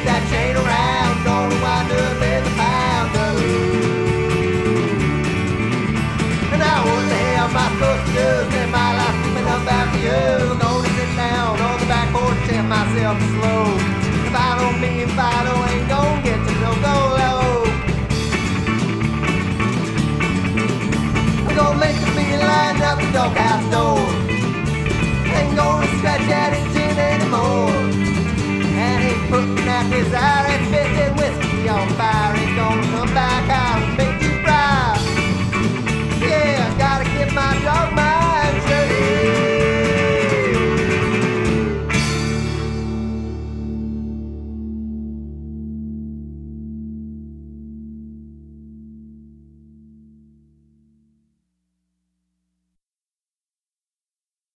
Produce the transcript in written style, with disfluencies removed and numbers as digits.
that chain around, gonna wind up in the pounder. And now what the hell am I supposed to do? Spend my life coming up after you. Gonna sit down on the back porch, tell myself slow. If I don't mean Fido ain't gonna get to no go low. I'm gonna make the beeline out the doghouse door. Ain't gonna scratch that engine anymore. And ain't putting out his eyes.